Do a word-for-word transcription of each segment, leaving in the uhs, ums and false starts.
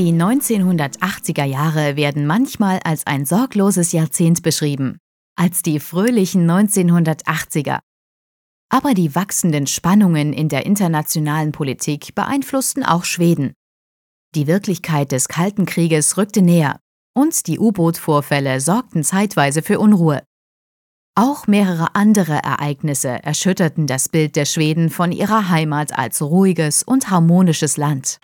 Die neunzehnhundertachtziger Jahre werden manchmal als ein sorgloses Jahrzehnt beschrieben, als die fröhlichen neunzehnhundertachtziger. Aber die wachsenden Spannungen in der internationalen Politik beeinflussten auch Schweden. Die Wirklichkeit des Kalten Krieges rückte näher und die U-Boot-Vorfälle sorgten zeitweise für Unruhe. Auch mehrere andere Ereignisse erschütterten das Bild der Schweden von ihrer Heimat als ruhiges und harmonisches Land.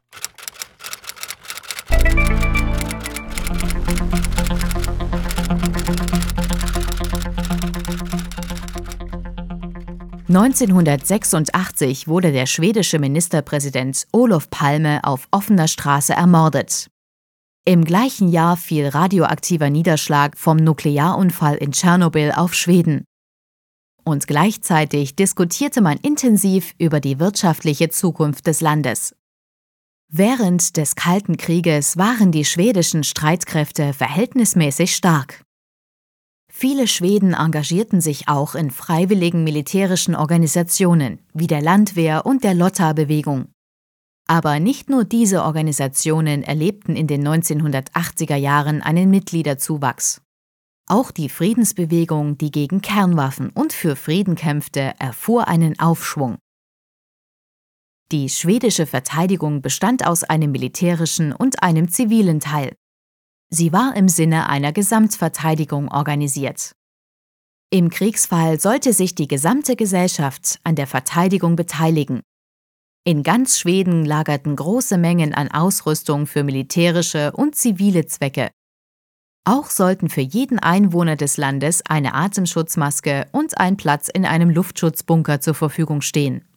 neunzehnhundertsechsundachtzig wurde der schwedische Ministerpräsident Olof Palme auf offener Straße ermordet. Im gleichen Jahr fiel radioaktiver Niederschlag vom Nuklearunfall in Tschernobyl auf Schweden. Und gleichzeitig diskutierte man intensiv über die wirtschaftliche Zukunft des Landes. Während des Kalten Krieges waren die schwedischen Streitkräfte verhältnismäßig stark. Viele Schweden engagierten sich auch in freiwilligen militärischen Organisationen wie der Landwehr und der Lotta-Bewegung. Aber nicht nur diese Organisationen erlebten in den neunzehnhundertachtziger Jahren einen Mitgliederzuwachs. Auch die Friedensbewegung, die gegen Kernwaffen und für Frieden kämpfte, erfuhr einen Aufschwung. Die schwedische Verteidigung bestand aus einem militärischen und einem zivilen Teil. Sie war im Sinne einer Gesamtverteidigung organisiert. Im Kriegsfall sollte sich die gesamte Gesellschaft an der Verteidigung beteiligen. In ganz Schweden lagerten große Mengen an Ausrüstung für militärische und zivile Zwecke. Auch sollten für jeden Einwohner des Landes eine Atemschutzmaske und ein Platz in einem Luftschutzbunker zur Verfügung stehen.